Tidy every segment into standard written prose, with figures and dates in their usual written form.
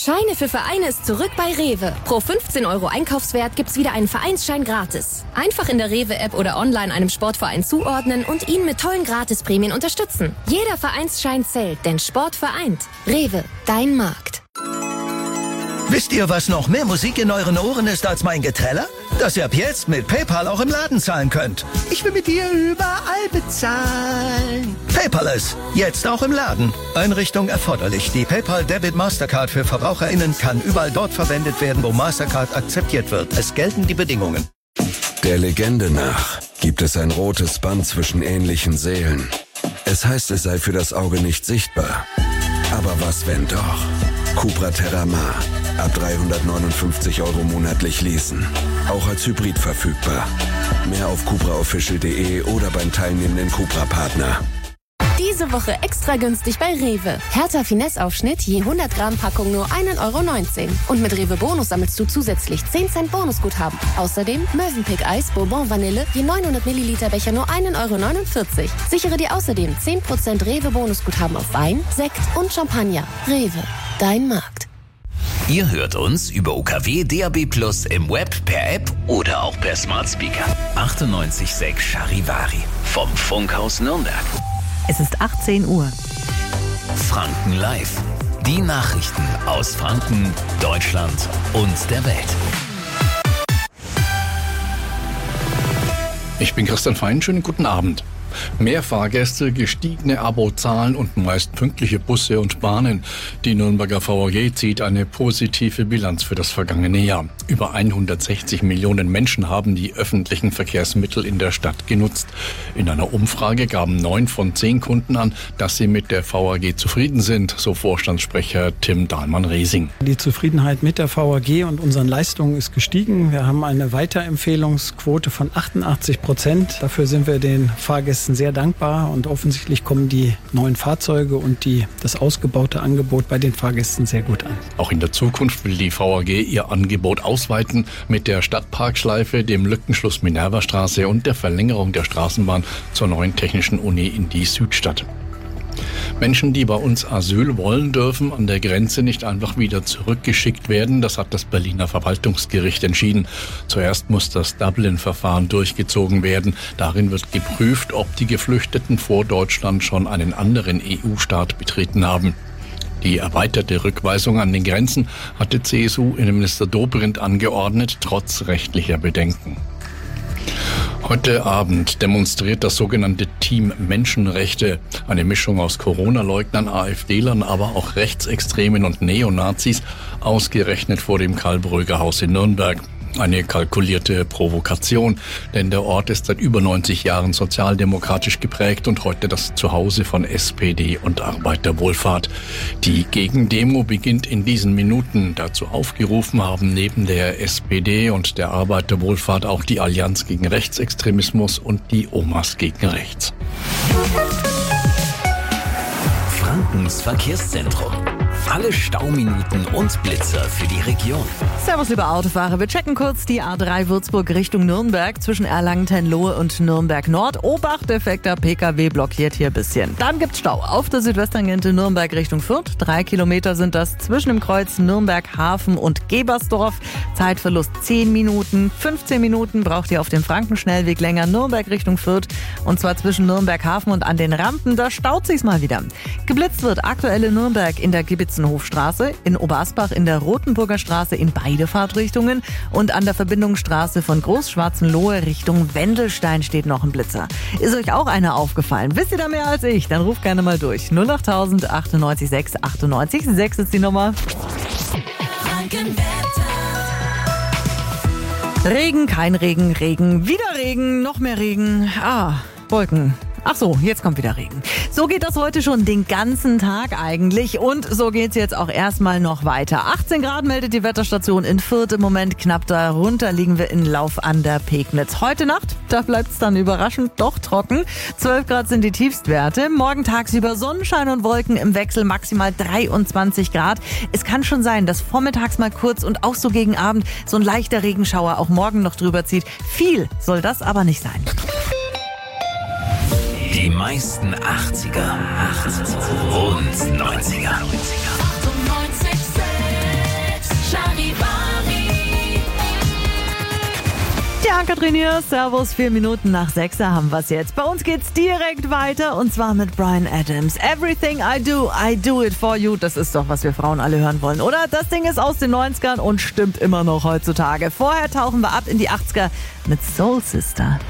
Scheine für Vereine ist zurück bei Rewe. Pro 15 € Einkaufswert gibt's wieder einen Vereinsschein gratis. Einfach in der Rewe-App oder online einem Sportverein zuordnen und ihn mit tollen Gratisprämien unterstützen. Jeder Vereinsschein zählt, denn Sport vereint. Rewe, dein Markt. Wisst ihr, was noch mehr Musik in euren Ohren ist als mein Geträller? Dass ihr ab jetzt mit PayPal auch im Laden zahlen könnt. Ich will mit dir überall bezahlen. Paperless, jetzt auch im Laden. Einrichtung erforderlich. Die PayPal Debit Mastercard für VerbraucherInnen kann überall dort verwendet werden, wo Mastercard akzeptiert wird. Es gelten die Bedingungen. Der Legende nach gibt es ein rotes Band zwischen ähnlichen Seelen. Es heißt, es sei für das Auge nicht sichtbar. Aber was, wenn doch? Cupra Terramar. Ab 359 € monatlich leasen. Auch als Hybrid verfügbar. Mehr auf cupraofficial.de oder beim teilnehmenden Cupra-Partner. Diese Woche extra günstig bei Rewe. Hertha Finesse-Aufschnitt je 100 Gramm Packung nur 1,19 €. Und mit Rewe Bonus sammelst du zusätzlich 10 Cent Bonusguthaben. Außerdem Mövenpick Eis Bourbon Vanille je 900 Milliliter Becher nur 1,49 €. Sichere dir außerdem 10% Rewe Bonusguthaben auf Wein, Sekt und Champagner. Rewe, dein Markt. Ihr hört uns über UKW DAB+ im Web, per App oder auch per Smart Speaker. 98.6 Charivari vom Funkhaus Nürnberg. Es ist 18 Uhr. Franken Live. Die Nachrichten aus Franken, Deutschland und der Welt. Ich bin Christian Fein, schönen guten Abend. Mehr Fahrgäste, gestiegene Abozahlen und meist pünktliche Busse und Bahnen. Die Nürnberger VAG zieht eine positive Bilanz für das vergangene Jahr. Über 160 Millionen Menschen haben die öffentlichen Verkehrsmittel in der Stadt genutzt. In einer Umfrage gaben 9 von 10 Kunden an, dass sie mit der VAG zufrieden sind, so Vorstandssprecher Tim Dahlmann-Resing. Die Zufriedenheit mit der VAG und unseren Leistungen ist gestiegen. Wir haben eine Weiterempfehlungsquote von 88%. Dafür sind wir den Fahrgästen sehr dankbar und offensichtlich kommen die neuen Fahrzeuge und das ausgebaute Angebot bei den Fahrgästen sehr gut an. Auch in der Zukunft will die VAG ihr Angebot ausweiten mit der Stadtparkschleife, dem Lückenschluss Minervastraße und der Verlängerung der Straßenbahn zur neuen Technischen Uni in die Südstadt. Menschen, die bei uns Asyl wollen, dürfen an der Grenze nicht einfach wieder zurückgeschickt werden. Das hat das Berliner Verwaltungsgericht entschieden. Zuerst muss das Dublin-Verfahren durchgezogen werden. Darin wird geprüft, ob die Geflüchteten vor Deutschland schon einen anderen EU-Staat betreten haben. Die erweiterte Rückweisung an den Grenzen hatte CSU-Innenminister Dobrindt angeordnet, trotz rechtlicher Bedenken. Heute Abend demonstriert das sogenannte Team Menschenrechte, eine Mischung aus Corona-Leugnern, AfDlern, aber auch Rechtsextremen und Neonazis, ausgerechnet vor dem Karl-Bröger-Haus in Nürnberg. Eine kalkulierte Provokation, denn der Ort ist seit über 90 Jahren sozialdemokratisch geprägt und heute das Zuhause von SPD und Arbeiterwohlfahrt. Die Gegendemo beginnt in diesen Minuten. Dazu aufgerufen haben neben der SPD und der Arbeiterwohlfahrt auch die Allianz gegen Rechtsextremismus und die Omas gegen Rechts. Frankens Verkehrszentrum. Alle Stauminuten und Blitzer für die Region. Servus, liebe Autofahrer. Wir checken kurz die A3 Würzburg Richtung Nürnberg zwischen Erlangen-Tenlohe und Nürnberg Nord. Obacht, defekter PKW blockiert hier ein bisschen. Dann gibt's Stau auf der Südwesttangente Nürnberg Richtung Fürth. 3 Kilometer sind das zwischen dem Kreuz Nürnberg Hafen und Gebersdorf. Zeitverlust 10 Minuten. 15 Minuten braucht ihr auf dem Frankenschnellweg länger Nürnberg Richtung Fürth. Und zwar zwischen Nürnberg Hafen und an den Rampen. Da staut sich's mal wieder. Geblitzt wird aktuell in Nürnberg in der Gibitzenhofstraße, in Oberasbach in der Rotenburger Straße in beide Fahrtrichtungen und an der Verbindungsstraße von Großschwarzenlohe Richtung Wendelstein steht noch ein Blitzer. Ist euch auch einer aufgefallen? Wisst ihr da mehr als ich? Dann ruft gerne mal durch. 08000 98 6 98 6 ist die Nummer. Regen, kein Regen, Regen, wieder Regen, noch mehr Regen. Wolken. Ach so, jetzt kommt wieder Regen. So geht das heute schon den ganzen Tag eigentlich und so geht's jetzt auch erstmal noch weiter. 18 Grad meldet die Wetterstation in Fürth im Moment, knapp darunter liegen wir in Lauf an der Pegnitz. Heute Nacht, da bleibt's dann überraschend doch trocken. 12 Grad sind die Tiefstwerte. Morgen tagsüber Sonnenschein und Wolken im Wechsel maximal 23 Grad. Es kann schon sein, dass vormittags mal kurz und auch so gegen Abend so ein leichter Regenschauer auch morgen noch drüber zieht. Viel soll das aber nicht sein. Die meisten 80er und 90er. Ann-Kathrin hier, servus, 4 Minuten nach 6 haben wir's jetzt. Bei uns geht's direkt weiter und zwar mit Bryan Adams. Everything I do it for you. Das ist doch, was wir Frauen alle hören wollen, oder? Das Ding ist aus den 90ern und stimmt immer noch heutzutage. Vorher tauchen wir ab in die 80er mit Soul Sister.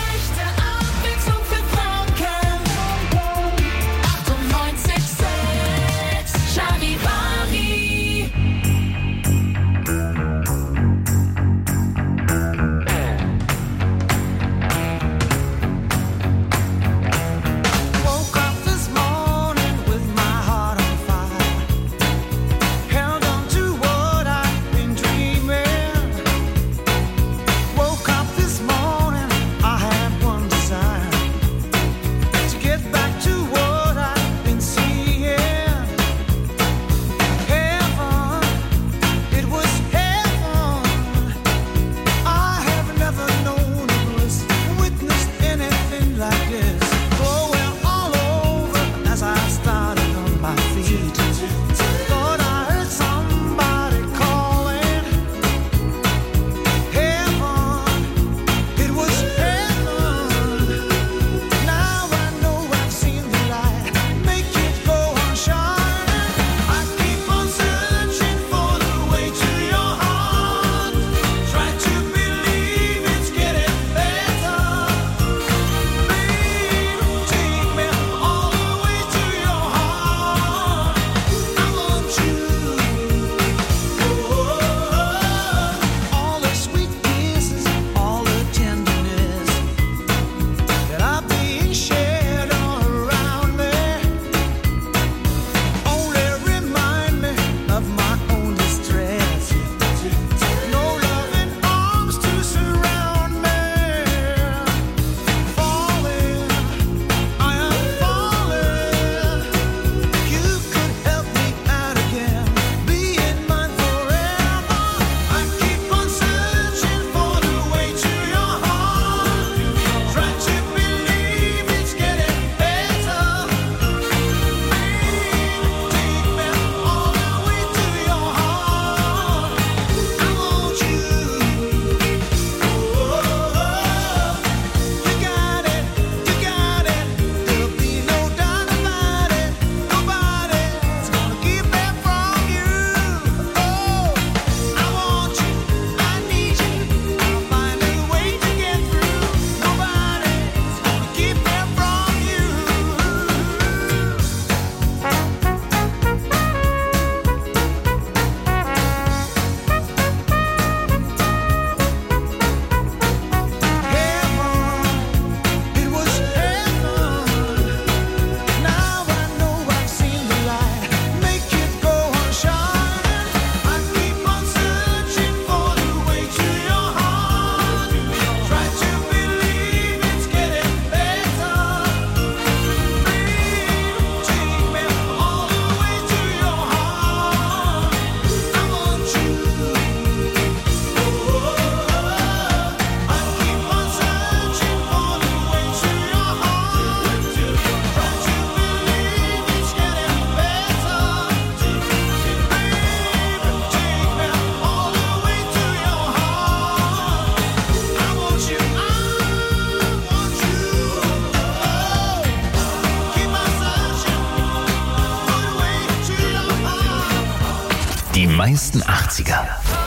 Die meisten 80er.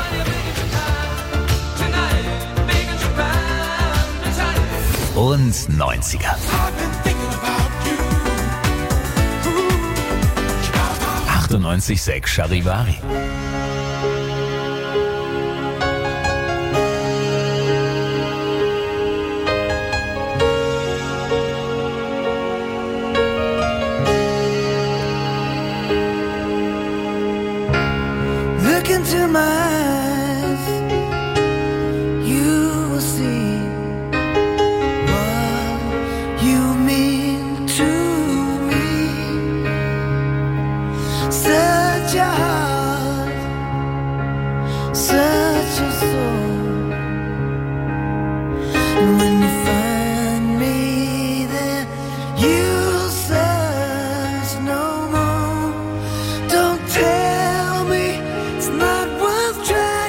Und 90er. 98,6 Charivari. Look into my eyes, you will see what you mean to me. Such a heart, such a soul. And when you find me there, you'll search no more. Don't tell me it's not worth trying.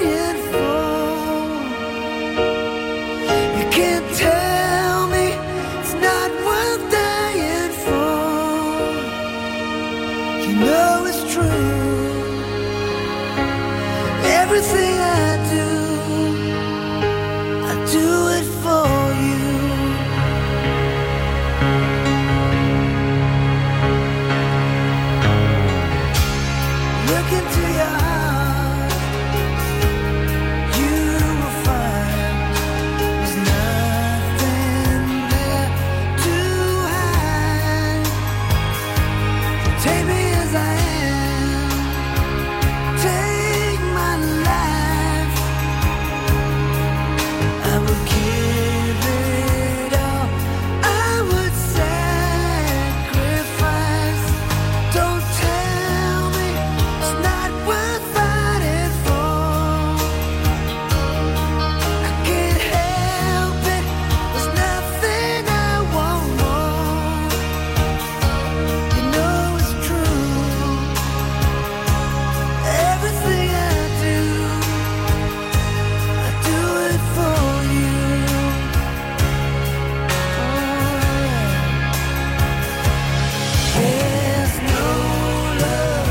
Everything I do it for you. Look into your heart, you will find there's nothing there to hide. Take me as I am, take my life. I would give it all, I would sacrifice. Don't tell me it's not worth fighting for. I can't help it, there's nothing I want more. You know it's true, everything I do it for you. There's no love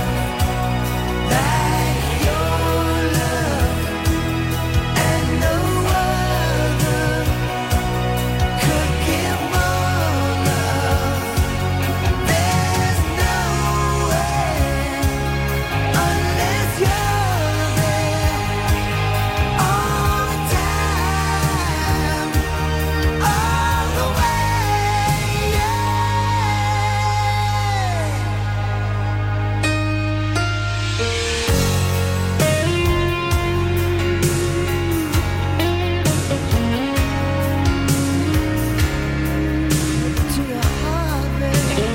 like your love, and no other could give more love. There's no way unless you're there all the time, all the way, yeah. To your heart, baby.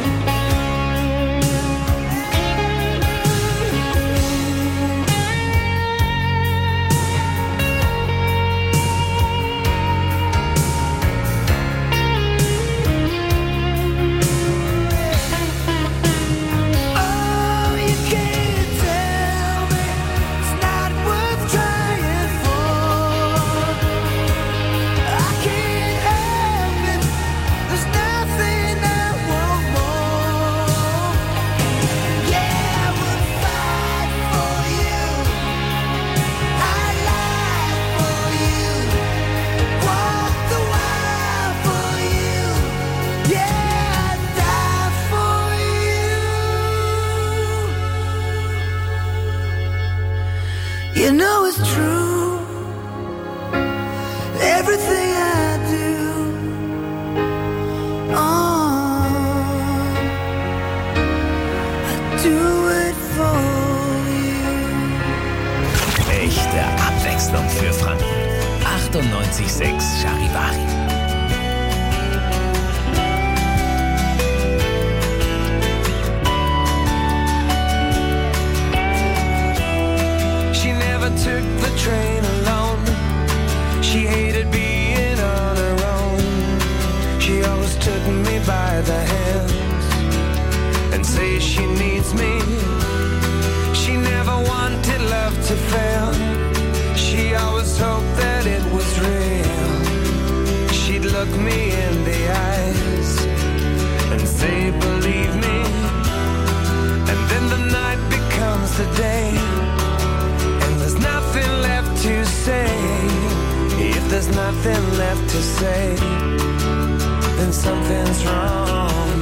Oh, you can't tell me it's not worth trying for. I can't help it, there's nothing I want more. Yeah, I would fight for you, I'd lie for you, walk the wire for you. Yeah, I'd die for you. You know it's true, everything I do. I do it for you. Echte Abwechslung für Franken. 98,6 Charivari. She never took the train alone. She hated being on her own. She always took me by the hands and says she needs me. She never wanted love to fail. She always hoped that it was real. She'd look me in the eyes and say, believe me. And then the night becomes the day, and there's nothing left to say. If there's nothing left to say, then something's wrong.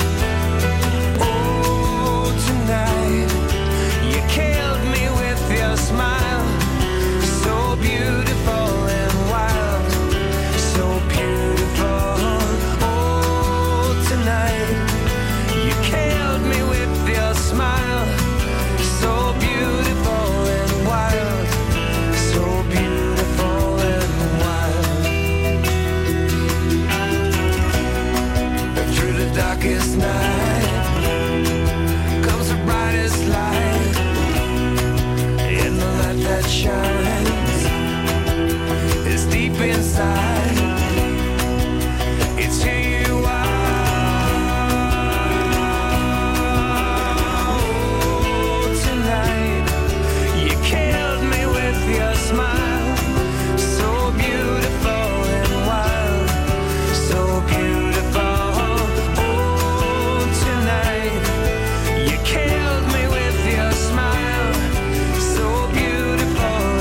Oh, tonight you killed me with your smile, so beautiful and wild, so beautiful. Oh, tonight you killed me with your smile, so beautiful and wild, so beautiful and wild. And through the darkest night comes the brightest light, and the light that shines is deep inside. It's who you are. Oh, tonight you killed me with your smile, so beautiful and wild, so beautiful. Oh, tonight you killed me with your smile, so beautiful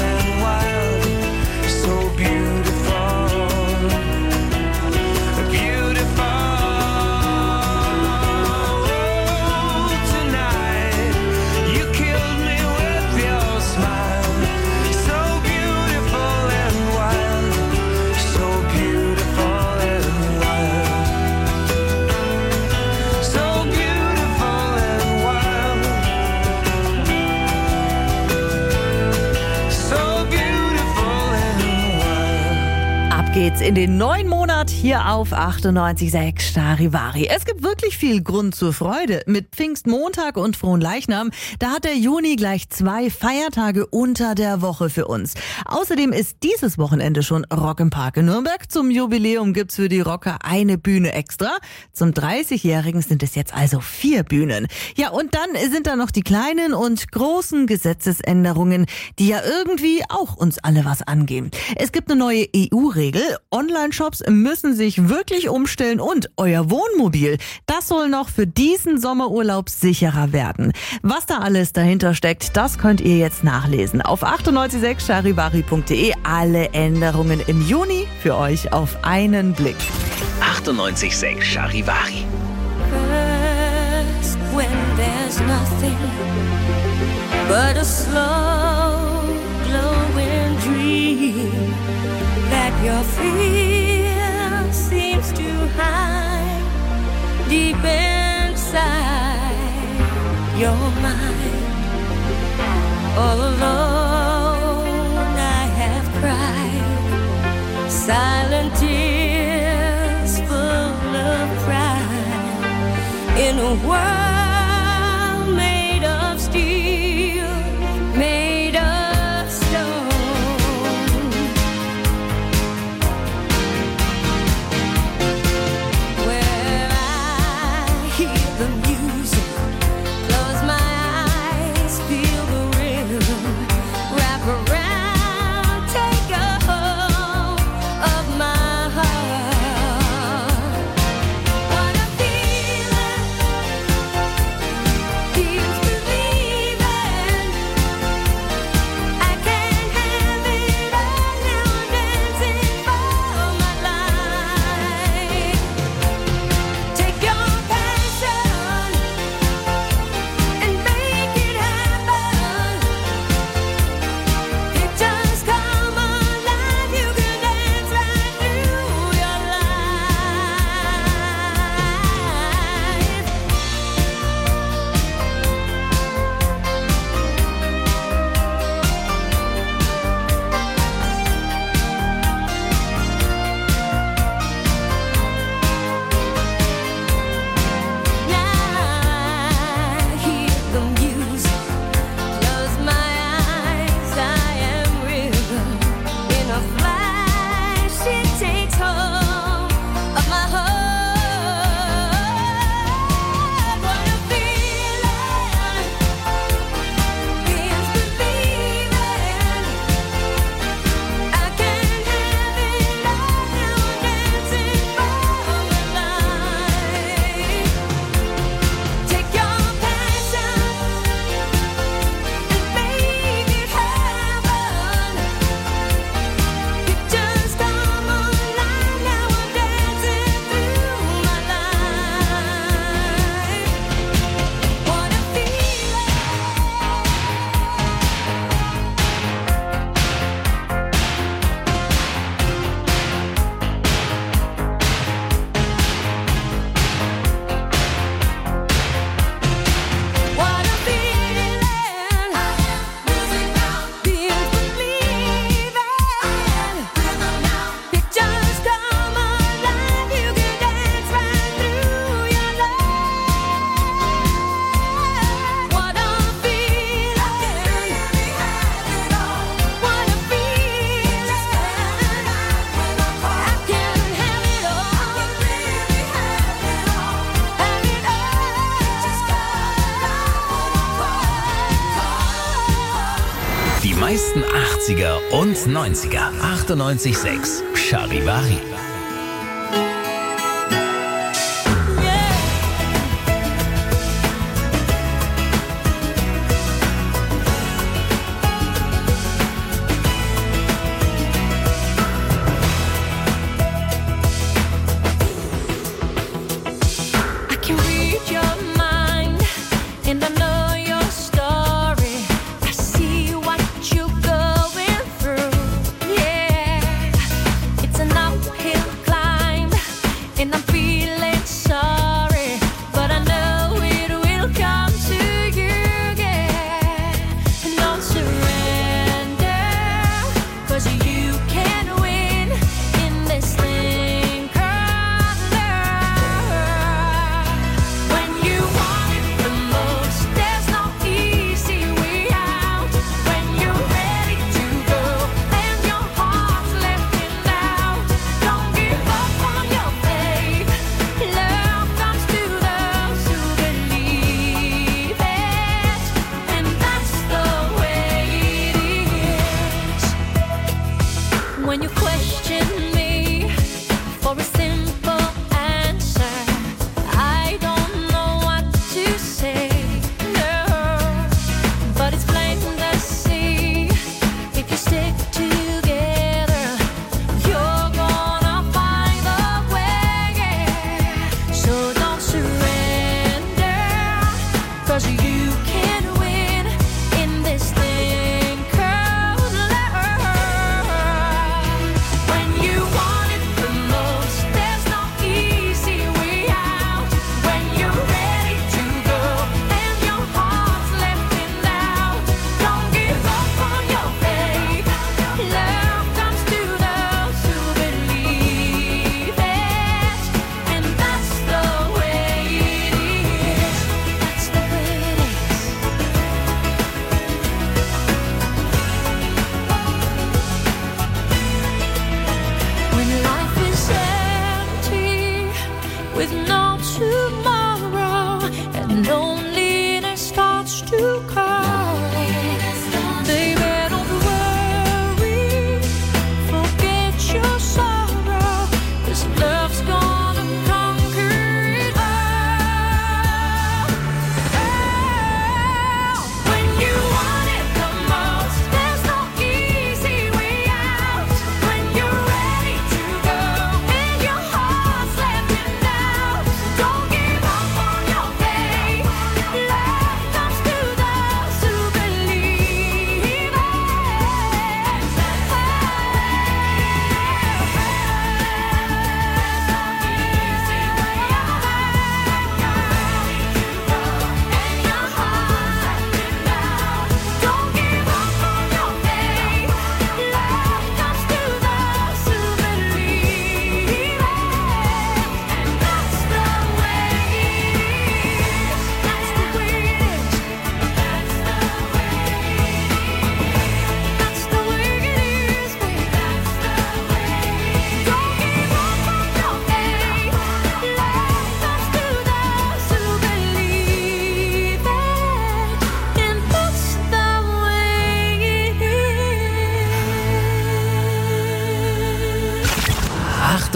geht's in den neuen Monat hier auf 98.6 Charivari. Es gibt wirklich viel Grund zur Freude. Mit Pfingstmontag und Fronleichnam, da hat der Juni gleich 2 Feiertage unter der Woche für uns. Außerdem ist dieses Wochenende schon Rock im Park in Nürnberg. Zum Jubiläum gibt's für die Rocker eine Bühne extra. Zum 30-Jährigen sind es jetzt also 4 Bühnen. Ja, und dann sind da noch die kleinen und großen Gesetzesänderungen, die ja irgendwie auch uns alle was angehen. Es gibt eine neue EU-Regel. Online-Shops müssen sich wirklich umstellen und euer Wohnmobil, das soll noch für diesen Sommerurlaub sicherer werden. Was da alles dahinter steckt, das könnt ihr jetzt nachlesen. Auf 986charivari.de alle Änderungen im Juni für euch auf einen Blick. 98.6 Charivari. First, when there's nothing but a slow glowing dream that your fear seems to hide deep inside your mind. All alone I have cried silent tears full of pride in a world made of steel, made of stone. Where I hear the music, close my eyes, feel the rhythm, wrap around, take a hold of my heart. What a feeling, feels believing. I can't have it all now, I'm dancing for my life. Take your passion and make it happen. Pictures come alive, you can dance right through your life. I hear the music, close my eyes, I am rhythm. In a flash, it takes hold of my heart. What a feeling, feels believing. I can't have it all now, I'm dancing for my life. Take your passion and make it happen. Pictures come alive, now I'm dancing through my life. What a feeling. What a feeling. Music now, feels believing. Pictures come alive, you can dance right through your life. What a feeling. What a feeling. I can have it all. Have it all. Die meisten 80er und 90er. 98.6 Charivari. I can read your mind, and I know your story. I see what you're going through. Yeah, it's an uphill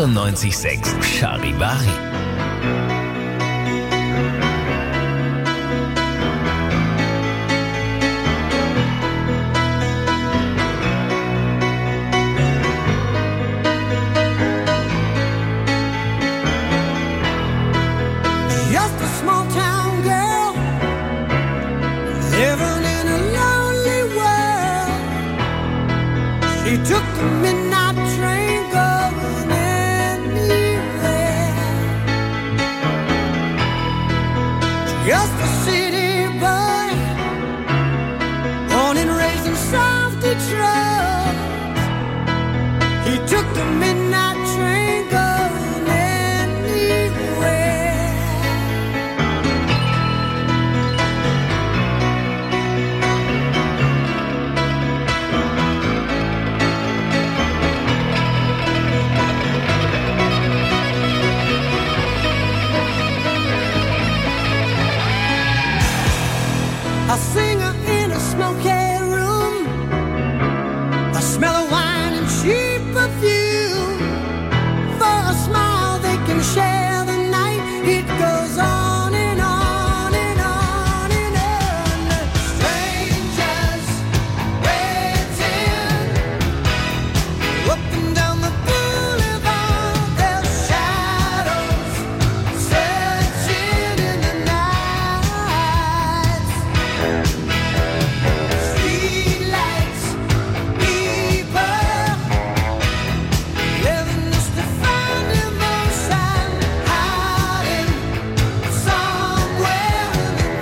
98,6 Charivari. Just a small town girl living in a lonely world. She took the midnight train going anywhere. Just a city boy, born and raised in South Detroit. He took the midnight train going anywhere. A singer in a smoky room, a smell of wine and cheap perfume. For a smile they can share the night. It goes on and on and on and on. Strangers waiting up and down the boulevard. Their shadows searching in the night. Streetlights, people living just to find emotion, hiding somewhere in the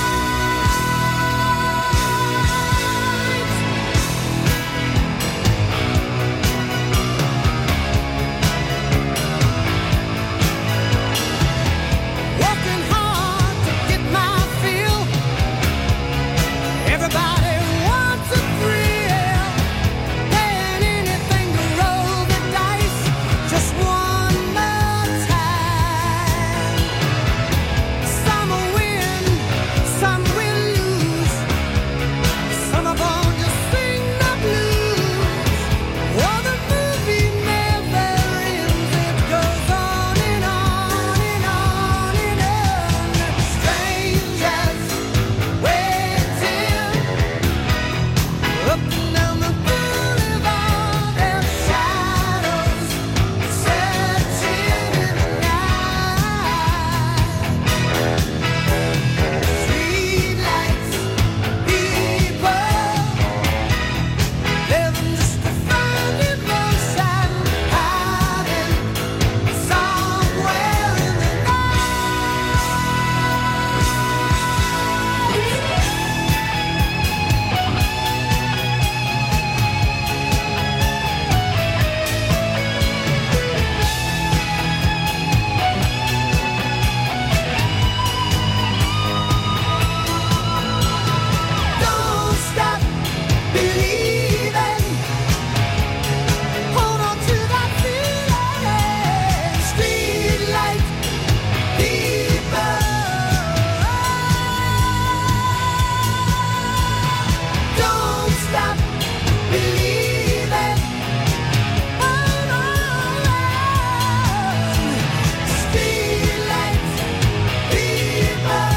night. Working hard to get my fill. Everybody wants a thrill, paying anything to roll the dice just one more time. Some will win, some will lose. Some are born to sing the blues. Oh, the movie never ends. It goes on and on and on and on. Strangers waiting up and down the boulevard. Their shadows searching in the night. Streetlights, people living just to find emotion, hiding somewhere in the Don't stop believing. Hold on to that feeling. Streetlight people. Don't stop believing. Hold on. Streetlight people.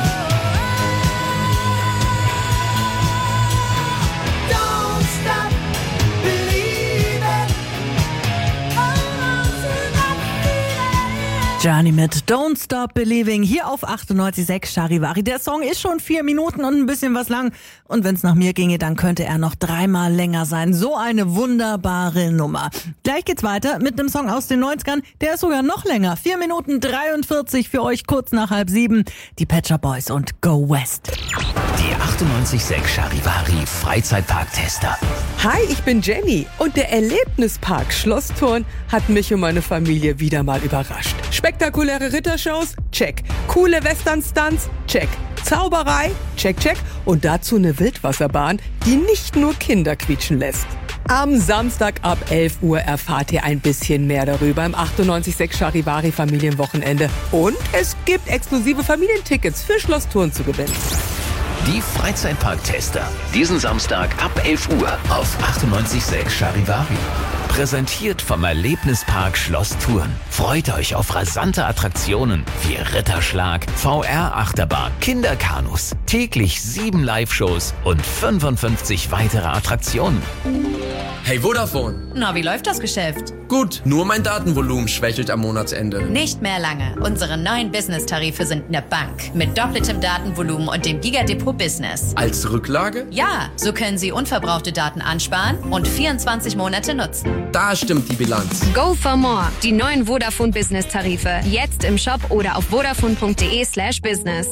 Don't stop believing. Hold on to that feeling. Journey mit Don't Stop Believing hier auf 98,6 Charivari. Der Song ist schon 4 Minuten und ein bisschen was lang. Und wenn es nach mir ginge, dann könnte er noch 3-mal länger sein. So eine wunderbare Nummer. Gleich geht's weiter mit einem Song aus den 90ern. Der ist sogar noch länger. 4 Minuten 43 für euch kurz nach 6:30. Die Pet Shop Boys und Go West. Die 98,6 Charivari Freizeitpark-Tester. Hi, ich bin Jenny und der Erlebnispark Schlossturn hat mich und meine Familie wieder mal überrascht. Spektakuläre Rittershows? Check. Coole Western-Stunts? Check. Zauberei? Check, check. Und dazu eine Wildwasserbahn, die nicht nur Kinder quietschen lässt. Am Samstag ab 11 Uhr erfahrt ihr ein bisschen mehr darüber im 98,6 Charivari Familienwochenende. Und es gibt exklusive Familientickets für Schlossturn zu gewinnen. Die Freizeitpark-Tester. Diesen Samstag ab 11 Uhr auf 98,6 Charivari. Präsentiert vom Erlebnispark Schloss Thurn. Freut euch auf rasante Attraktionen wie Ritterschlag, VR-Achterbahn, Kinderkanus, täglich 7 Live-Shows und 55 weitere Attraktionen. Hey Vodafone. Na, wie läuft das Geschäft? Gut, nur mein Datenvolumen schwächelt am Monatsende. Nicht mehr lange. Unsere neuen Business-Tarife sind eine Bank. Mit doppeltem Datenvolumen und dem Gigadepot Business. Als Rücklage? Ja, so können Sie unverbrauchte Daten ansparen und 24 Monate nutzen. Da stimmt die Bilanz. Go for more. Die neuen Vodafone Business-Tarife. Jetzt im Shop oder auf vodafone.de/business.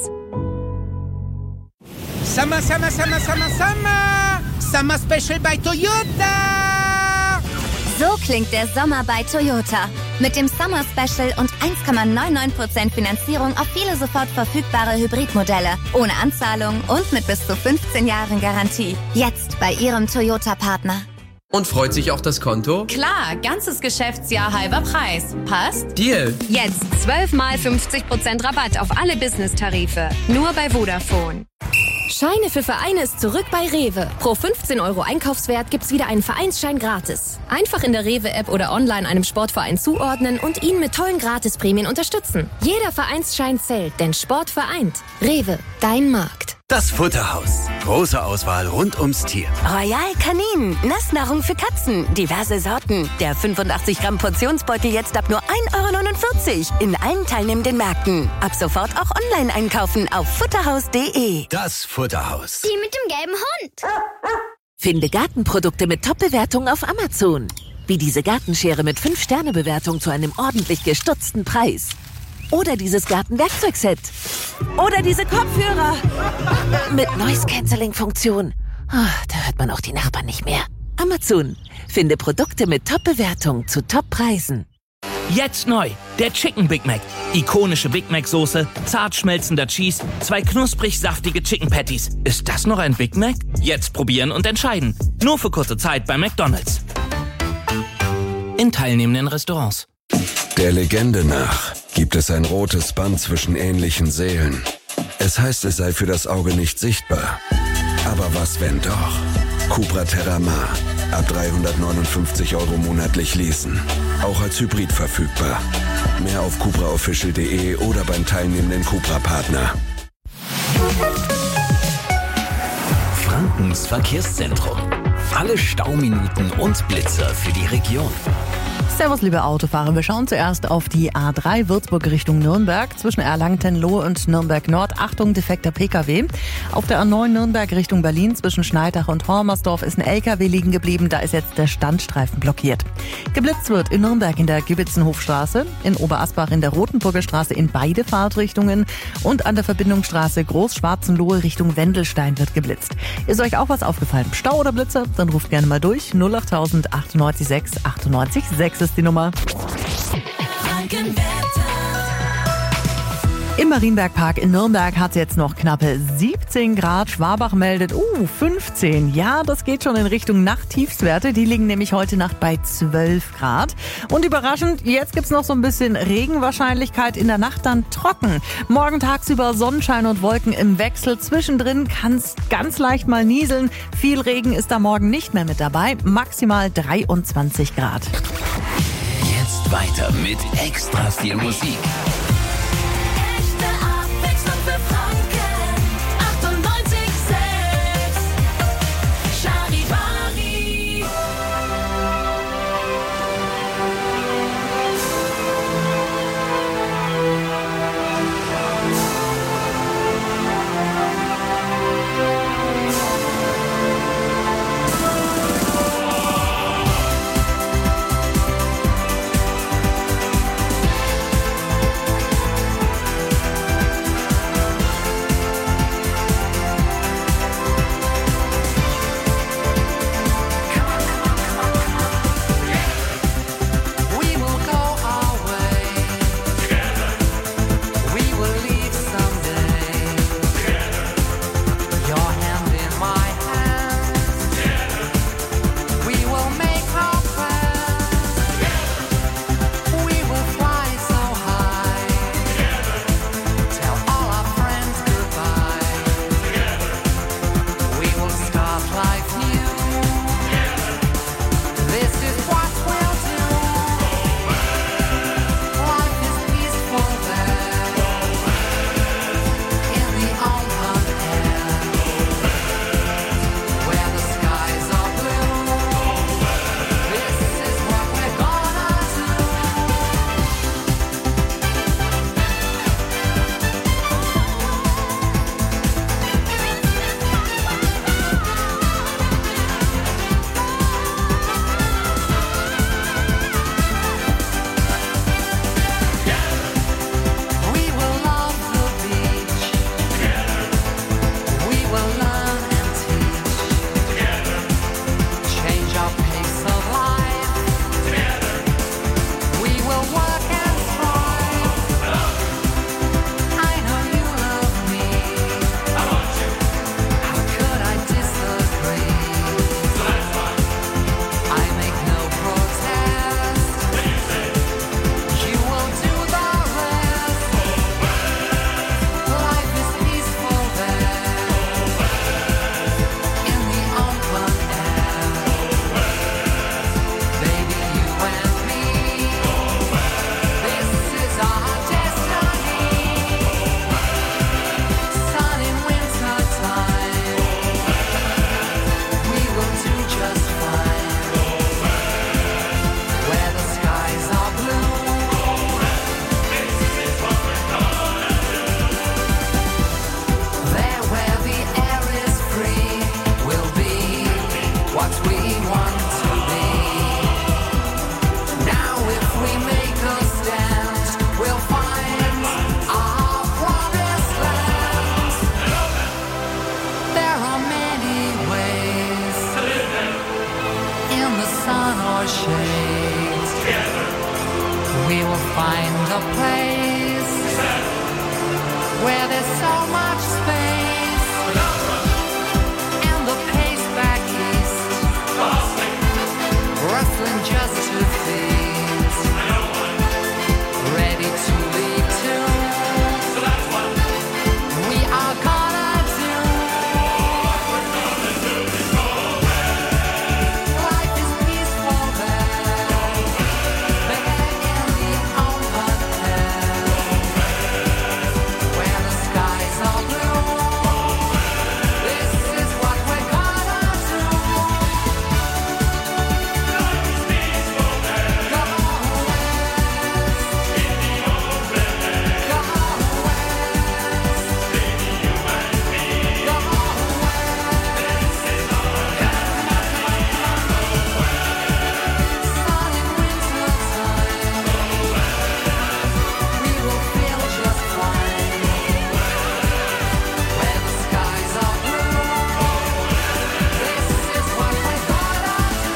Summer, summer, summer, summer, summer. Summer Special bei Toyota. So klingt der Sommer bei Toyota. Mit dem Summer Special und 1,99% Finanzierung auf viele sofort verfügbare Hybridmodelle. Ohne Anzahlung und mit bis zu 15 Jahren Garantie. Jetzt bei Ihrem Toyota-Partner. Und freut sich auch das Konto? Klar, ganzes Geschäftsjahr halber Preis. Passt? Deal. Jetzt 12 mal 50% Rabatt auf alle Business-Tarife. Nur bei Vodafone. Scheine für Vereine ist zurück bei Rewe. Pro 15 € Einkaufswert gibt's wieder einen Vereinsschein gratis. Einfach in der Rewe-App oder online einem Sportverein zuordnen und ihn mit tollen Gratisprämien unterstützen. Jeder Vereinsschein zählt, denn Sport vereint. Rewe, dein Markt. Das Futterhaus. Große Auswahl rund ums Tier. Royal Kanin. Nassnahrung für Katzen. Diverse Sorten. Der 85 Gramm Portionsbeutel jetzt ab nur 1,49 € in allen teilnehmenden Märkten. Ab sofort auch online einkaufen auf futterhaus.de. Das Futterhaus. Die mit dem gelben Hund. Finde Gartenprodukte mit Top-Bewertung auf Amazon. Wie diese Gartenschere mit 5-Sterne-Bewertung zu einem ordentlich gestutzten Preis. Oder dieses Gartenwerkzeugset. Oder diese Kopfhörer. Mit Noise-Canceling-Funktion. Da hört man auch die Nachbarn nicht mehr. Amazon. Finde Produkte mit Top-Bewertung zu Top-Preisen. Jetzt neu, der Chicken Big Mac. Ikonische Big Mac Soße, zart schmelzender Cheese, 2 knusprig saftige Chicken Patties. Ist das noch ein Big Mac? Jetzt probieren und entscheiden. Nur für kurze Zeit bei McDonald's. In teilnehmenden Restaurants. Der Legende nach gibt es ein rotes Band zwischen ähnlichen Seelen. Es heißt, es sei für das Auge nicht sichtbar. Aber was, wenn doch? Cupra Terramar. Ab 359 € monatlich leasen. Auch als Hybrid verfügbar. Mehr auf cupraofficial.de oder beim teilnehmenden Cupra-Partner. Frankens Verkehrszentrum. Alle Stauminuten und Blitzer für die Region. Servus, liebe Autofahrer. Wir schauen zuerst auf die A3 Würzburg Richtung Nürnberg. Zwischen Erlangen-Tenlohe und Nürnberg Nord. Achtung, defekter Pkw. Auf der A9 Nürnberg Richtung Berlin zwischen Schneidach und Hormersdorf ist ein LKW liegen geblieben. Da ist jetzt der Standstreifen blockiert. Geblitzt wird in Nürnberg in der Gebitzenhofstraße, in Oberasbach in der Rotenburger Straße in beide Fahrtrichtungen und an der Verbindungsstraße Großschwarzenlohe Richtung Wendelstein wird geblitzt. Ist euch auch was aufgefallen? Stau oder Blitzer? Dann ruft gerne mal durch. 08000 98 6 98 6 ist die Nummer. Im Marienbergpark in Nürnberg hat es jetzt noch knappe 17 Grad. Schwabach meldet 15. Ja, das geht schon in Richtung Nachttiefstwerte. Die liegen nämlich heute Nacht bei 12 Grad. Und überraschend, jetzt gibt's noch so ein bisschen Regenwahrscheinlichkeit. In der Nacht dann trocken. Morgen tagsüber Sonnenschein und Wolken im Wechsel. Zwischendrin kann's ganz leicht mal nieseln. Viel Regen ist da morgen nicht mehr mit dabei. Maximal 23 Grad. Jetzt weiter mit extra viel Musik. Echte Abwechslung für Franken. 98,6 Charivari. sun or shade. We will find a place where there's so much space. And the pace back east, rustling just to feet, ready to lead to. We are gonna do. Life is peaceful there, back in the open air, where the skies are blue. This is what we're gonna do. Life is peaceful there, go west, in the open air, go west, baby you and me, go west. This is our sun in winter time, we will feel just fine, where the skies are blue. This is what we're gonna do.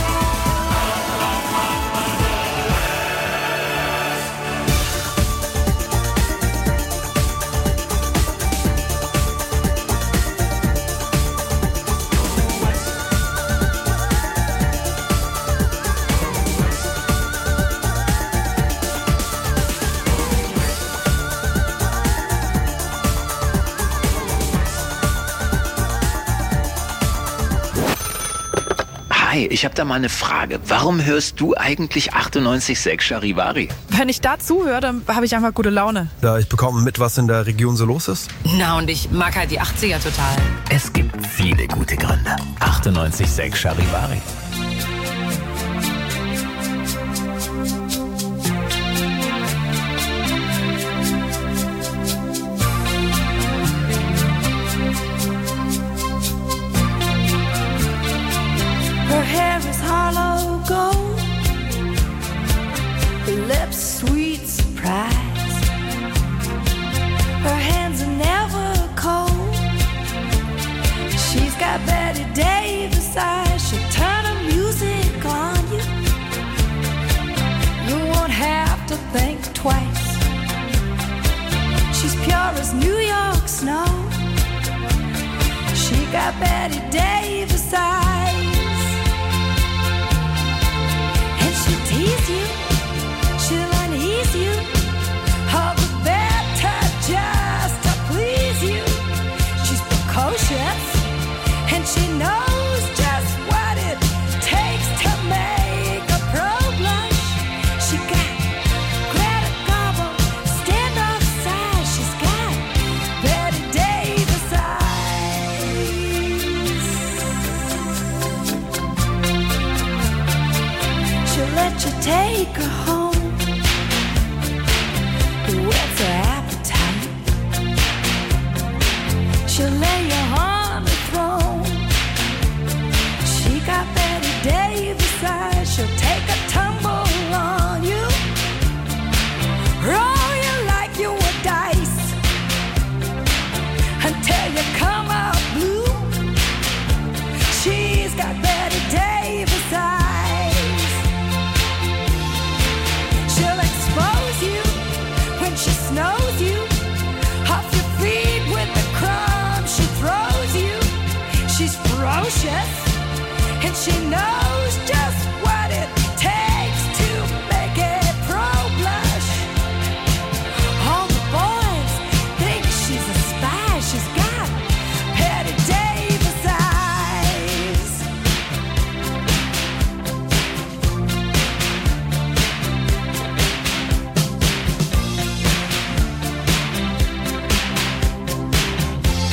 Hi, ich habe da mal eine Frage. Warum hörst du eigentlich 98.6 Charivari? Wenn ich da zuhöre, dann habe ich einfach gute Laune. Ja, ich bekomme mit, was in der Region so los ist. Na, und ich mag halt die 80er total. Es gibt viele gute Gründe. 98.6 Charivari. Her hair is hollow gold, her lips sweet surprise. Her hands are never cold. She's got Betty Davis eyes. She'll turn her music on you. You won't have to think twice. She's pure as New York snow. She got Betty Davis eyes. She'll tease you, she'll unease you, all the better just to please you. She's precocious, and she knows just what it takes to make a pro blush. She got Greta Garbo, stand off side. She's got Betty Davis eyes. She'll let you take her home. Whet's her appetite? She'll lay you on the throne. She got Betty Davis eyes. She'll take a tumble on you, roll you like you were dice, until you come out blue. She's got Betty Davis eyes. She'll expose you when she snows you off your feet with the crumbs she throws you. She's ferocious, and she knows just what it takes to make a pro blush. All the boys think she's a spy. She's got Betty Davis eyes.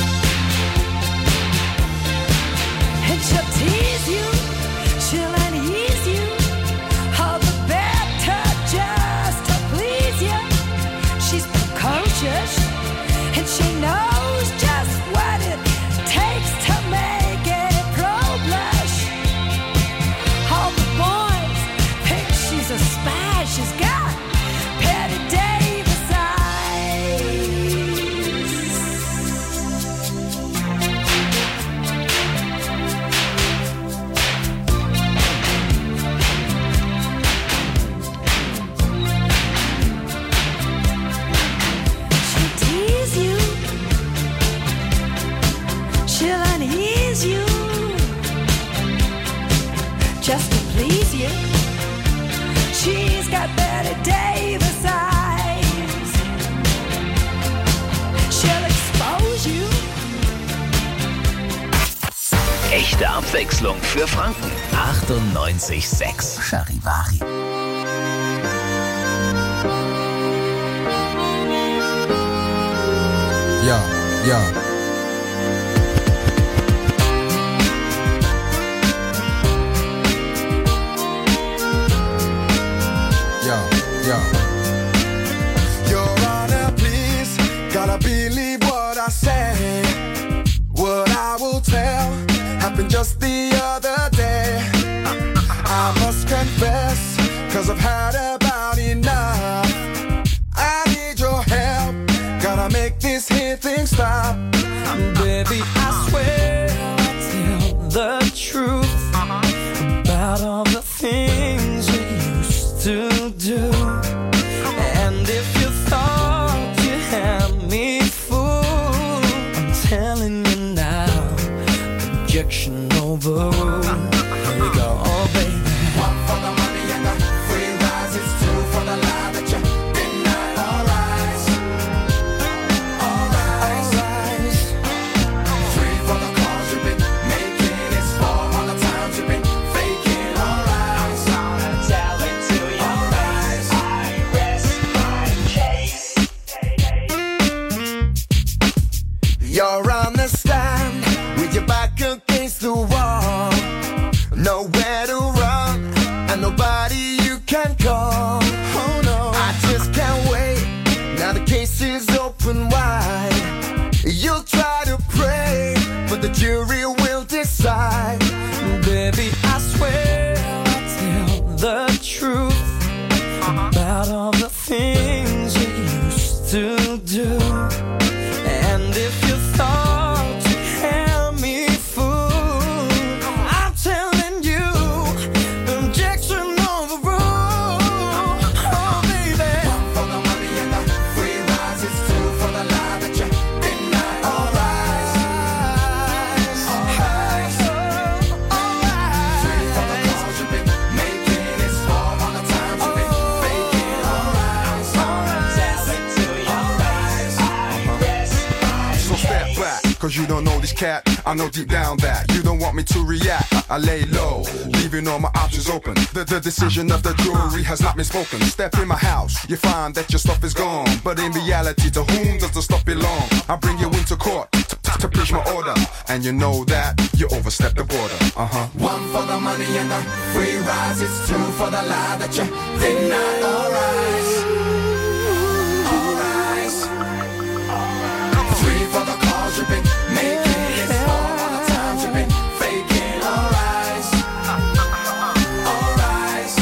And she'll tease you, she'll unease tease you. She's got Betty Davis eyes. She'll expose you. Echte Abwechslung für Franken. 98,6 Charivari. Ja. Your Honor, please, gotta believe what I say. What I will tell happened just the other day. I must confess, 'cause I've had about enough. I need your help, gotta make this here thing stop. Baby, I swear I'll tell the truth about all the things we used to do. And if you thought you had me fooled, I'm telling you now, objection overruled. Here we go, oh baby. One for the money and the free rise, it's two for the lie that you deny. All rise, all rise. Three for the calls you've been making, it's four all the times you've been faking. All rise, I'm tell it to you. All rise, I rest my case. You're on the stand with your back against the wall, nowhere to run and nobody you can call. Oh no, I just can't wait. Now the case is open wide. You'll try to pray, but the jury will decide. Baby, I swear I'll tell the truth about all the things you used to do. And if you thought you had me fooled, I'm telling you, objection overruled. Oh baby, one for the money and the free rise, it's two for the lie that you deny. All rise, all rise, all rise. Three for the calls you've been making, it's four all the times you've been faking. All rise, all rise, tell it to you. All rise, I rest my case. So step back, 'cause you don't know this cat. I know deep down that you don't want me to react. I lay low, leaving all my options open. The decision of the jury has not been spoken. Step in my house, you find that your stuff is gone. But in reality, to whom does the stuff belong? I bring you into court to preach my order, and you know that you overstepped the border. One for the money and the free rise, it's two for the lie that you deny. All rise, all rise. Three for the calls you've been making, it's four all the times you've been faking. All rise, all rise.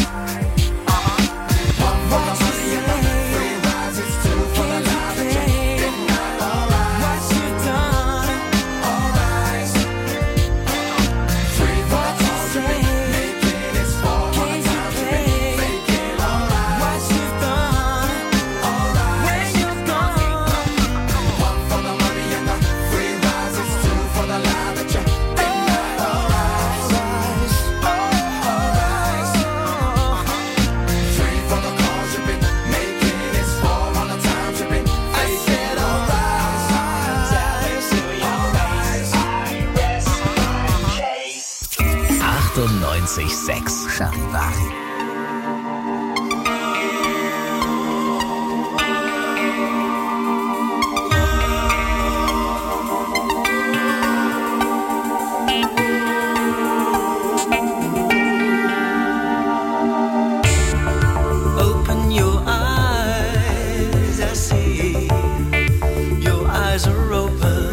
One for the money and the free rise, it's two for the lie that you deny. All rise, what you done? All rise. Three for the calls you've been making, it's four all the times you've been faking. All rise, what you done? All rise, when you gone? One for the money and the free rise, it's two for the lie that you deny. All rise, all rise. Three for the calls you've been making, it's four all the times you've been faking. All rise, tell it to you. All rise, I rest my case. 98,6 Charivari. Open your eyes, I see. Your eyes are open.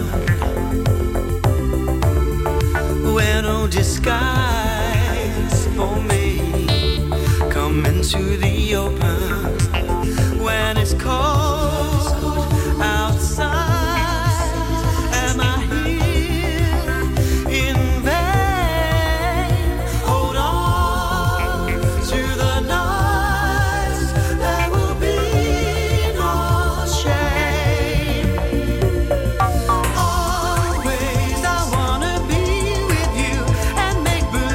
Wear no disguise for me. Come into the open when it's cold outside. Am I here in vain? Hold on to the night. There will be no shame. Always I wanna be with you and make believe.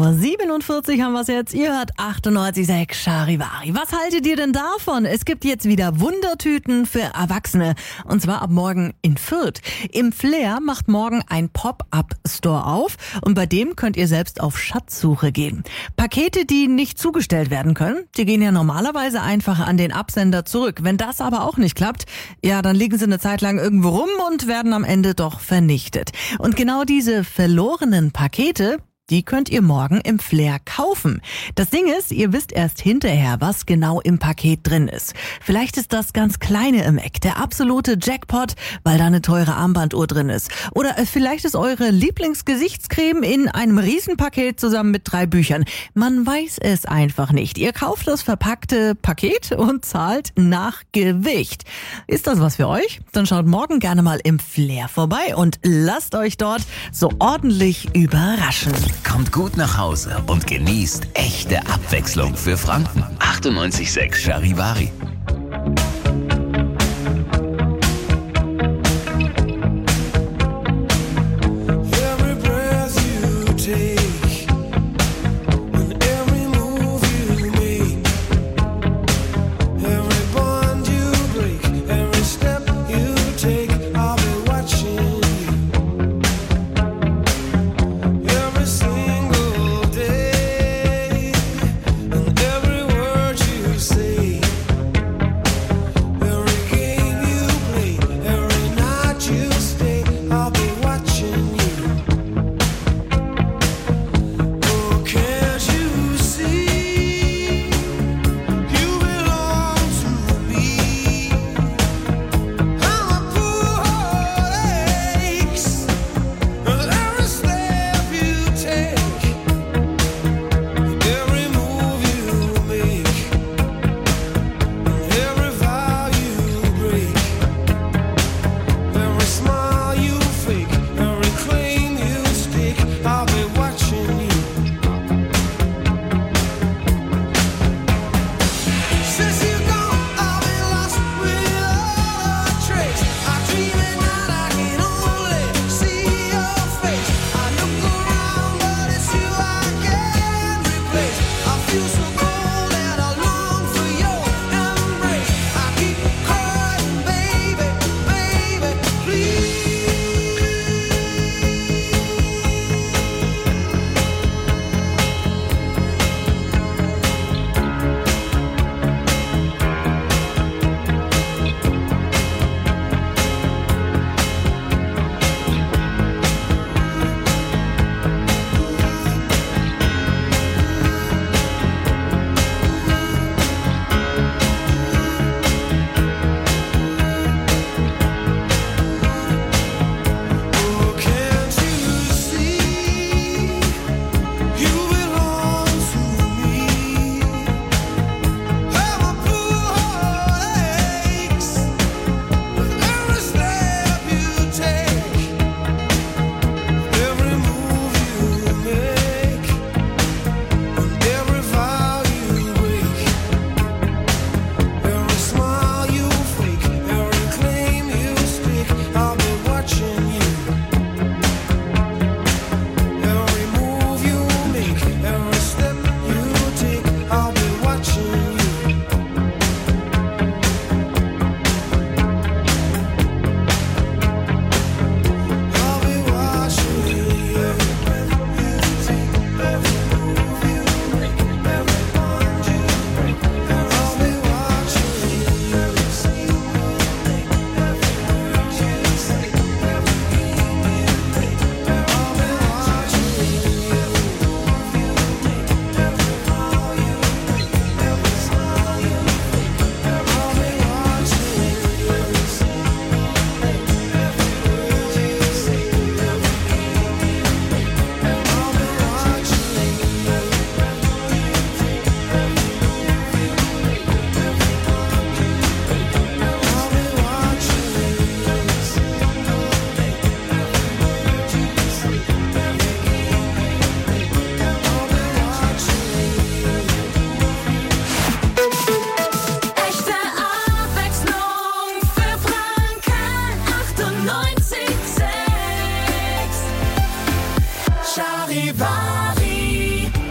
8:47 haben wir es jetzt. Ihr hört 98,6 Charivari. Was haltet ihr denn davon? Es gibt jetzt wieder Wundertüten für Erwachsene. Und zwar ab morgen in Fürth. Im Flair macht morgen ein Pop-Up-Store auf. Und bei dem könnt ihr selbst auf Schatzsuche gehen. Pakete, die nicht zugestellt werden können, die gehen ja normalerweise einfach an den Absender zurück. Wenn das aber auch nicht klappt, ja, dann liegen sie eine Zeit lang irgendwo rum und werden am Ende doch vernichtet. Und genau diese verlorenen Pakete, die könnt ihr morgen im Flair kaufen. Das Ding ist, ihr wisst erst hinterher, was genau im Paket drin ist. Vielleicht ist das ganz Kleine im Eck, der absolute Jackpot, weil da eine teure Armbanduhr drin ist. Oder vielleicht ist eure Lieblingsgesichtscreme in einem Riesenpaket zusammen mit 3 Büchern. Man weiß es einfach nicht. Ihr kauft das verpackte Paket und zahlt nach Gewicht. Ist das was für euch? Dann schaut morgen gerne mal im Flair vorbei und lasst euch dort so ordentlich überraschen. Kommt gut nach Hause und genießt echte Abwechslung für Franken. 98,6 Charivari. Charivari.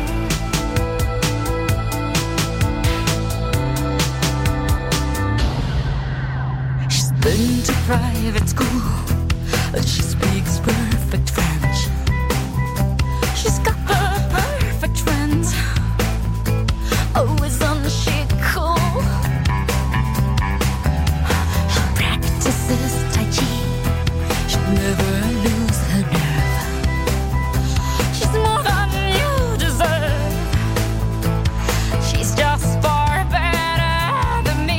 private school. She speaks perfect French. She's got her perfect friends. Always unshakable. She practices Tai Chi. She'll never lose her nerve. She's more than you deserve. She's just far better than me.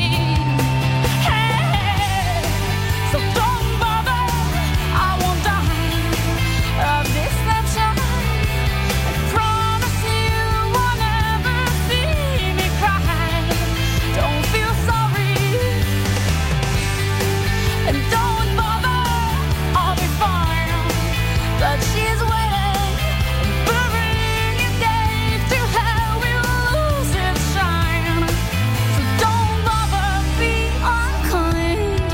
Hey, so don't bother. I won't die of this sunshine. I promise you won't ever see me cry. Don't feel sorry. And don't bother, I'll be fine. But she's waiting, burying your day to hell will lose its shine. So don't bother, be unkind.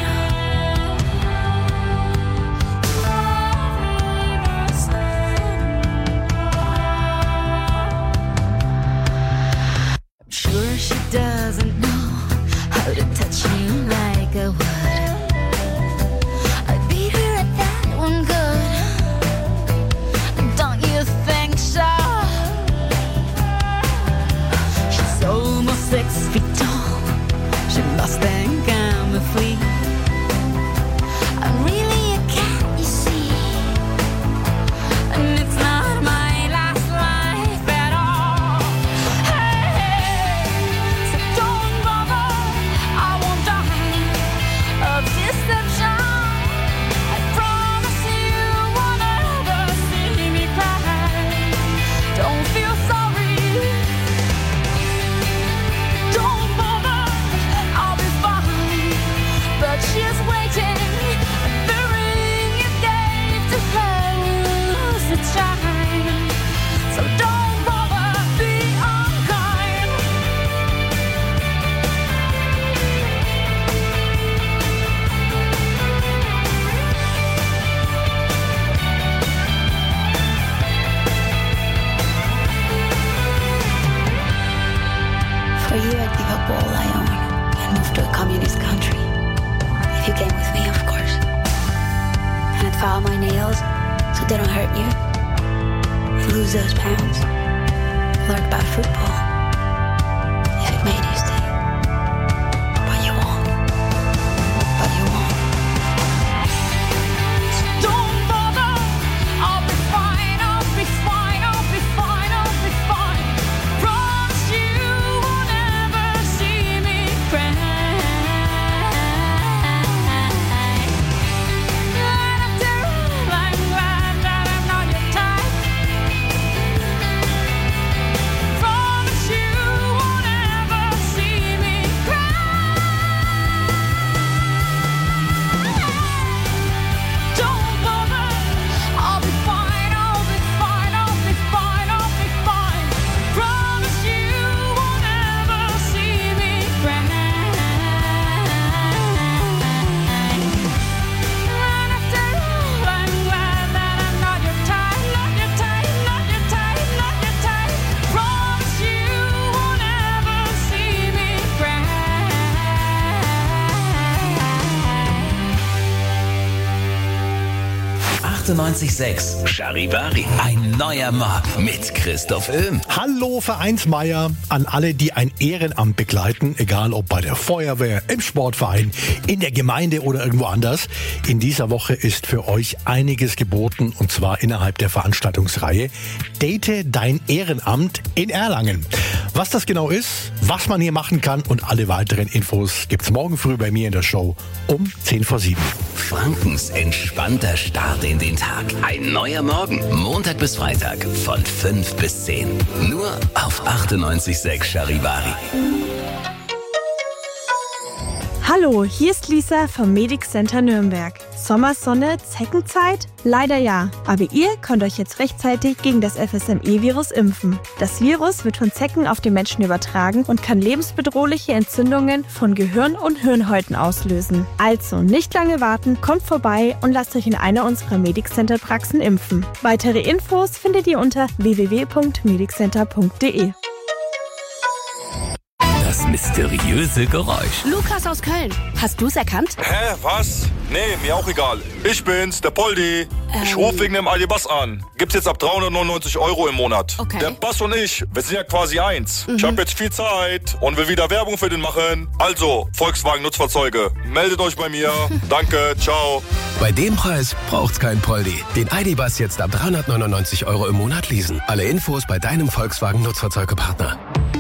I'm sure she doesn't know how to touch you like I would. I beat her at that one good. Don't you think so? She's almost 6 feet tall. She must think I'm a flea. I'm really a cat, you see. And it's not my last life at all. Hey, so don't bother. I won't die of deception. I promise you won't ever see me cry. Don't feel sorry. Don't bother, I'll be fine. But she's waiting, burying your day to hell lose its shine. So don't bother, be unkind. For you, I'd give up all I own and move to a communist country. If you came with me, of course. And I'd file my nails so they don't hurt you. And lose those pounds. Learn about football. If it made you stay. But you won't. But you won't. Don't bother, I'll be fine, I'll be fine, I'll be fine, I'll be fine. Promise you won't ever see me cry. And after all, I'm glad that I'm not your type. Promise you won't ever see me cry. Don't bother, I'll be fine, I'll be fine, I'll be fine, I'll be fine. Promise you won't ever see me cry. And after all, I'm glad that I'm not your type, not your type, not your type, not your type. Promise you won't ever see me cry. 98.6 Charivari. Ein neuer Morgen mit Christoph Öhm. Hallo Vereinsmeier an alle, die ein Ehrenamt begleiten, egal ob bei der Feuerwehr, im Sportverein, in der Gemeinde oder irgendwo anders. In dieser Woche ist für euch einiges geboten, und zwar innerhalb der Veranstaltungsreihe Date dein Ehrenamt in Erlangen. Was das genau ist, was man hier machen kann und alle weiteren Infos gibt's morgen früh bei mir in der Show um 6:50. Frankens entspannter Start in den Tag. Ein neuer Morgen. Montag bis Freitag von 5 bis 10. Nur auf 98.6 Charivari. Hallo, hier ist Lisa vom Medic Center Nürnberg. Sommersonne, Zeckenzeit? Leider ja, aber ihr könnt euch jetzt rechtzeitig gegen das FSME-Virus impfen. Das Virus wird von Zecken auf den Menschen übertragen und kann lebensbedrohliche Entzündungen von Gehirn und Hirnhäuten auslösen. Also nicht lange warten, kommt vorbei und lasst euch in einer unserer Medic Center Praxen impfen. Weitere Infos findet ihr unter www.mediccenter.de. Das mysteriöse Geräusch. Lukas aus Köln. Hast du's erkannt? Hä, was? Nee, mir auch egal. Ich bin's, der Poldi. Ich rufe wegen dem ID-Bus an. Gibt's jetzt ab 399 € im Monat. Okay. Der Bus und ich, wir sind ja quasi eins. Ich habe jetzt viel Zeit und will wieder Werbung für den machen. Also, Volkswagen Nutzfahrzeuge, meldet euch bei mir. Danke, ciao. Bei dem Preis braucht's kein Poldi. Den ID-Bus jetzt ab 399 € im Monat leasen. Alle Infos bei deinem Volkswagen Nutzfahrzeugepartner.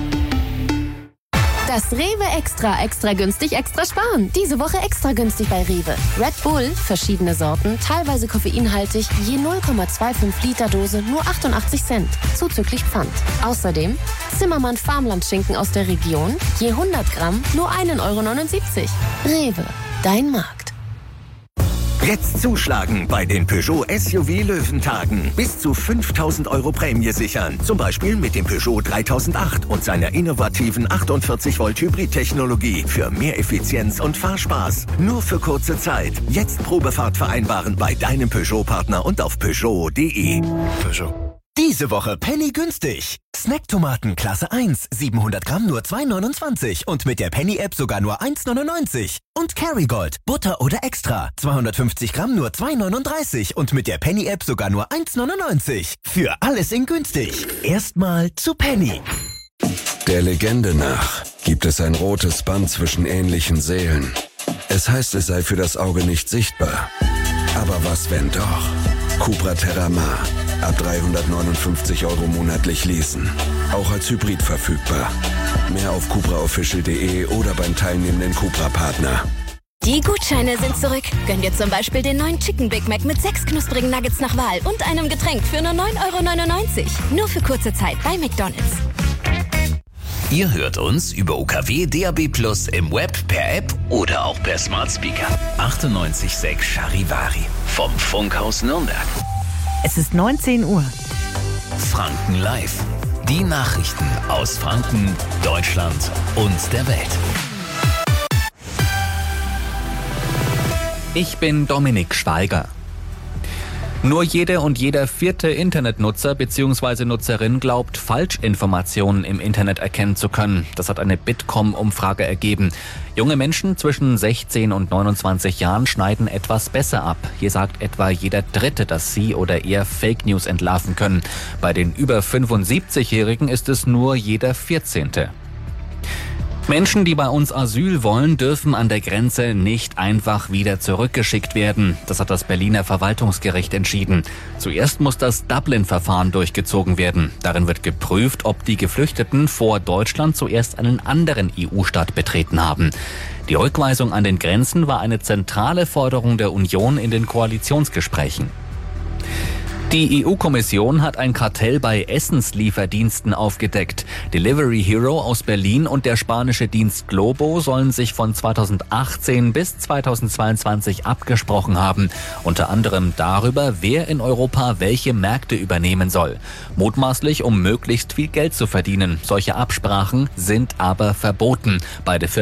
Das Rewe extra günstig, extra sparen. Diese Woche extra günstig bei Rewe. Red Bull, verschiedene Sorten, teilweise koffeinhaltig, je 0,25 Liter Dose, nur 88 Cent, zuzüglich Pfand. Außerdem Zimmermann Farmlandschinken aus der Region, je 100 Gramm, nur 1,79 €. Rewe, dein Markt. Jetzt zuschlagen bei den Peugeot SUV Löwentagen. Bis zu 5.000 € Prämie sichern. Zum Beispiel mit dem Peugeot 3008 und seiner innovativen 48-Volt Hybrid-Technologie für mehr Effizienz und Fahrspaß. Nur für kurze Zeit. Jetzt Probefahrt vereinbaren bei deinem Peugeot-Partner und auf Peugeot.de. Peugeot. Diese Woche Penny günstig. Snacktomaten Klasse 1, 700 Gramm nur 2,29 und mit der Penny-App sogar nur 1,99. Und Kerrygold, Butter oder Extra, 250 Gramm nur 2,39 und mit der Penny-App sogar nur 1,99. Für alles in günstig. Erstmal zu Penny. Der Legende nach gibt es ein rotes Band zwischen ähnlichen Seelen. Es heißt, es sei für das Auge nicht sichtbar. Aber was, wenn doch? Cupra Terramar. Ab 359 € monatlich leasen. Auch als Hybrid verfügbar. Mehr auf cupraofficial.de oder beim teilnehmenden Cupra-Partner. Die Gutscheine sind zurück. Gönn dir zum Beispiel den neuen Chicken Big Mac mit 6 knusprigen Nuggets nach Wahl und einem Getränk für nur 9,99 €. Nur für kurze Zeit bei McDonald's. Ihr hört uns über UKW DAB+ im Web, per App oder auch per Smart Speaker. 98.6 Charivari vom Funkhaus Nürnberg. Es ist 19 Uhr. Franken Live. Die Nachrichten aus Franken, Deutschland und der Welt. Ich bin Dominik Schweiger. Nur jede und jeder vierte Internetnutzer bzw. Nutzerin glaubt, Falschinformationen im Internet erkennen zu können. Das hat eine Bitkom-Umfrage ergeben. Junge Menschen zwischen 16 und 29 Jahren schneiden etwas besser ab. Hier sagt etwa jeder Dritte, dass sie oder er Fake News entlarven können. Bei den über 75-Jährigen ist es nur jeder 14. Menschen, die bei uns Asyl wollen, dürfen an der Grenze nicht einfach wieder zurückgeschickt werden. Das hat das Berliner Verwaltungsgericht entschieden. Zuerst muss das Dublin-Verfahren durchgezogen werden. Darin wird geprüft, ob die Geflüchteten vor Deutschland zuerst einen anderen EU-Staat betreten haben. Die Rückweisung an den Grenzen war eine zentrale Forderung der Union in den Koalitionsgesprächen. Die EU-Kommission hat ein Kartell bei Essenslieferdiensten aufgedeckt. Delivery Hero aus Berlin und der spanische Dienst Globo sollen sich von 2018 bis 2022 abgesprochen haben. Unter anderem darüber, wer in Europa welche Märkte übernehmen soll. Mutmaßlich, um möglichst viel Geld zu verdienen. Solche Absprachen sind aber verboten. Beide Firmen